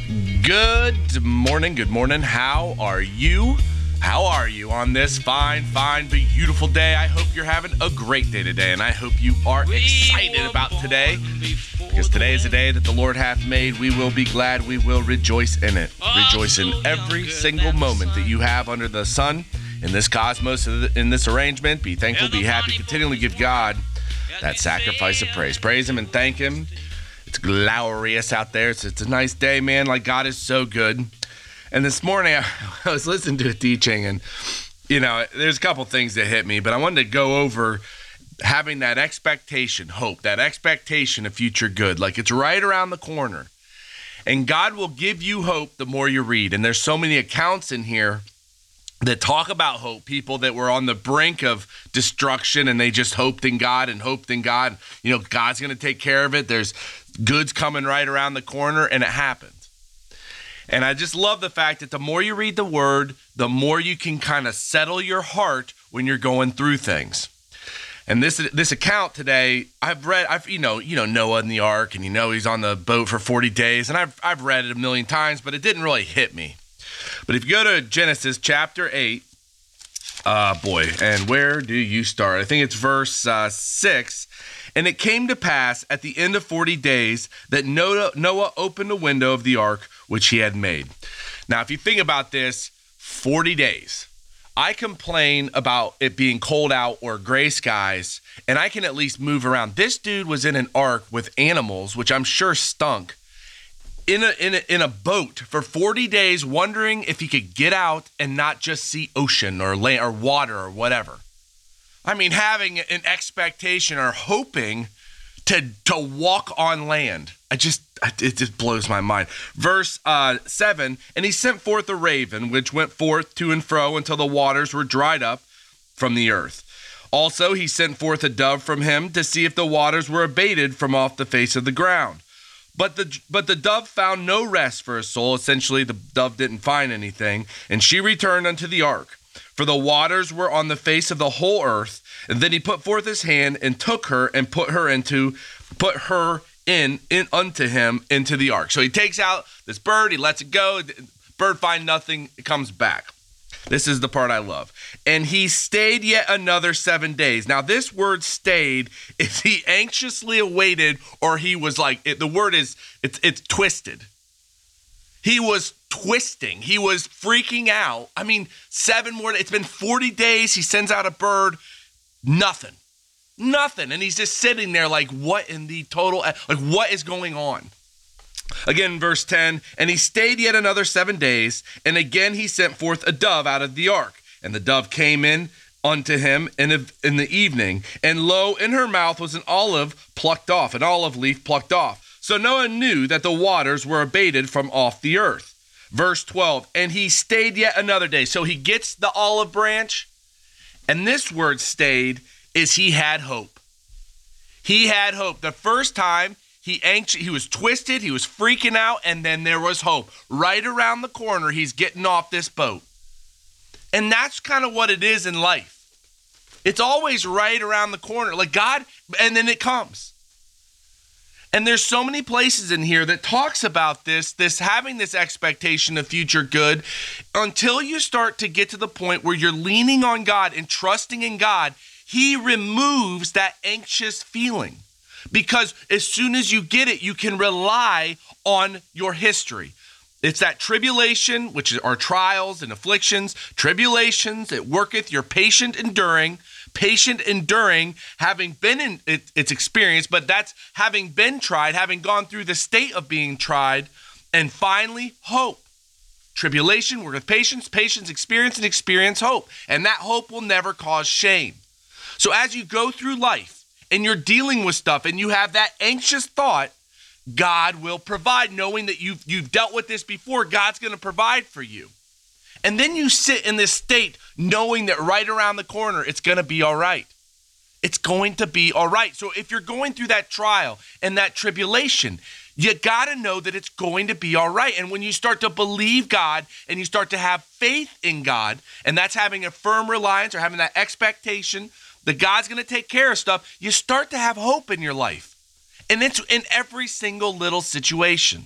Good morning. How are you? On this fine, beautiful day? I hope you're having a great day today, and I hope you are excited about today, because today is the day that the Lord hath made. We will be glad, we will rejoice in it. Rejoice in every single moment that you have under the sun, in this cosmos, in this arrangement. Be thankful, be happy, continually give God that sacrifice of praise. Praise Him and thank Him. It's glorious out there. It's a nice day, man. Like, God is so good. And this morning, I was listening to a teaching, and, there's a couple things that hit me, but I wanted to go over having that expectation, hope, that expectation of future good. Like, it's right around the corner. And God will give you hope the more you read. And there's so many accounts in here that talk about hope, people that were on the brink of destruction, and they just hoped in God. God's going to take care of it. There's goods coming right around the corner, and it happened. And I just love the fact that the more you read the word, the more you can kind of settle your heart when you're going through things. And this account today, I've Noah in the ark, and he's on the boat for 40 days, and I've read it a million times, but it didn't really hit me. But if you go to Genesis chapter 8, and where do you start? I think it's verse 6. And it came to pass at the end of 40 days that Noah opened a window of the ark which he had made. Now, if you think about this, 40 days. I complain about it being cold out or gray skies, and I can at least move around. This dude was in an ark with animals, which I'm sure stunk, in a boat for 40 days, wondering if he could get out and not just see ocean or land or water or whatever. I mean, having an expectation or hoping to walk on land. It just blows my mind. Verse 7, and he sent forth a raven, which went forth to and fro until the waters were dried up from the earth. Also, he sent forth a dove from him to see if the waters were abated from off the face of the ground. But the dove found no rest for his soul. Essentially, the dove didn't find anything, and she returned unto the ark. For the waters were on the face of the whole earth. And then he put forth his hand and took her and put her in unto him into the ark. So he takes out this bird, he lets it go. Bird find nothing, it comes back. This is the part I love. And he stayed yet another 7 days. Now, this word stayed is he anxiously awaited, or he was like, the word is, it's twisted. He was twisting. He was freaking out. I mean, 7 more days. It's been 40 days. He sends out a bird. Nothing. And he's just sitting there like, what in the total, like, what is going on? Again, verse 10, and he stayed yet another 7 days, and again he sent forth a dove out of the ark. And the dove came in unto him in the evening, and lo, in her mouth was an olive leaf plucked off. So Noah knew that the waters were abated from off the earth. Verse 12, and he stayed yet another day. So he gets the olive branch, and this word stayed is he had hope. He had hope. The first time he was twisted, he was freaking out, and then there was hope. Right around the corner, he's getting off this boat. And that's kind of what it is in life. It's always right around the corner, like God, and then it comes. And there's so many places in here that talks about this having this expectation of future good, until you start to get to the point where you're leaning on God and trusting in God. He removes that anxious feeling, because as soon as you get it, you can rely on your history. It's that tribulation, which are trials and afflictions, tribulations, it worketh your patient enduring, having been in its experience, but that's having been tried, having gone through the state of being tried, and finally, hope. Tribulation, worketh patience, experience, and experience hope. And that hope will never cause shame. So as you go through life and you're dealing with stuff and you have that anxious thought, God will provide, knowing that you've dealt with this before. God's going to provide for you. And then you sit in this state knowing that right around the corner, it's going to be all right. It's going to be all right. So if you're going through that trial and that tribulation, you got to know that it's going to be all right. And when you start to believe God and you start to have faith in God, and that's having a firm reliance or having that expectation that God's going to take care of stuff, you start to have hope in your life. And it's in every single little situation.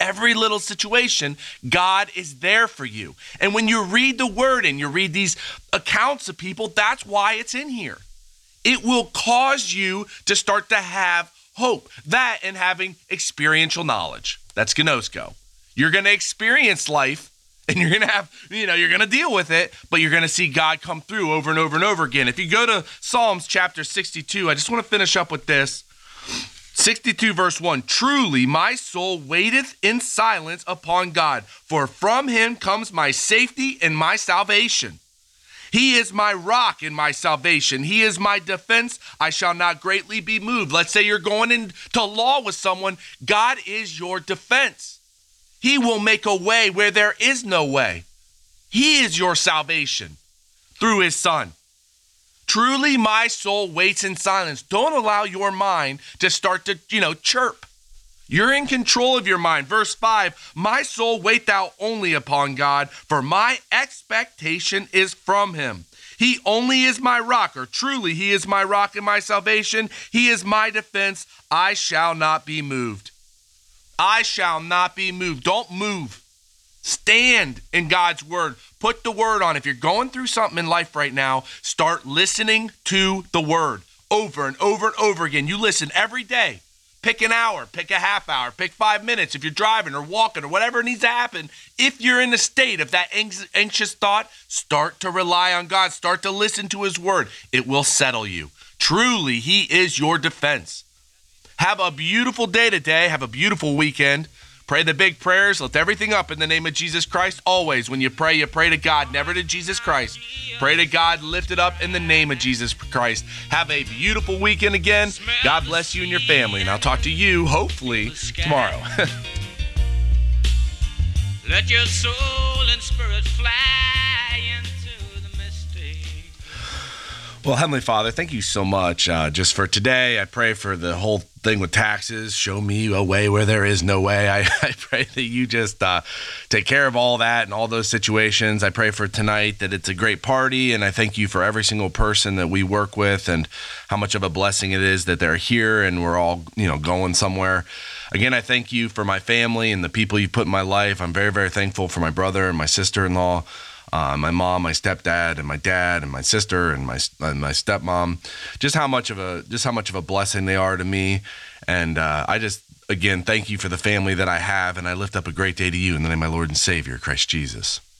every little situation, God is there for you. And when you read the word and you read these accounts of people, that's why it's in here. It will cause you to start to have hope. That and having experiential knowledge. That's gnosko. You're going to experience life and you're going to have, you're going to deal with it, but you're going to see God come through over and over and over again. If you go to Psalms chapter 62, I just want to finish up with this. 62 verse 1, truly my soul waiteth in silence upon God, for from him comes my safety and my salvation. He is my rock and my salvation. He is my defense. I shall not greatly be moved. Let's say you're going into law with someone. God is your defense. He will make a way where there is no way. He is your salvation through his son. Truly, my soul waits in silence. Don't allow your mind to start to, chirp. You're in control of your mind. Verse 5, my soul wait thou only upon God, for my expectation is from him. He only is my rock, or truly he is my rock and my salvation. He is my defense. I shall not be moved. I shall not be moved. Don't move. Stand in God's word. Put the word on. If you're going through something in life right now, start listening to the word over and over and over again. You listen every day. Pick an hour, pick a half hour, pick 5 minutes if you're driving or walking or whatever needs to happen. If you're in a state of that anxious thought, start to rely on God. Start to listen to his word. It will settle you. Truly, he is your defense. Have a beautiful day today. Have a beautiful weekend. Pray the big prayers. Lift everything up in the name of Jesus Christ. Always, when you pray to God, never to Jesus Christ. Pray to God, lift it up in the name of Jesus Christ. Have a beautiful weekend again. God bless you and your family. And I'll talk to you, hopefully, tomorrow. Let your soul and spirit fly into the misty. Well, Heavenly Father, thank you so much just for today. I pray for the whole thing with taxes. Show me a way where there is no way. I pray that you just take care of all that and all those situations. I pray for tonight that it's a great party, and I thank you for every single person that we work with and how much of a blessing it is that they're here and we're all, going somewhere. Again, I thank you for my family and the people you put in my life. I'm very, very thankful for my brother and my sister-in-law. My mom, my stepdad, and my dad, and my sister, and my stepmom, just how much of a blessing they are to me, and I just again thank you for the family that I have, and I lift up a great day to you in the name of my Lord and Savior, Christ Jesus.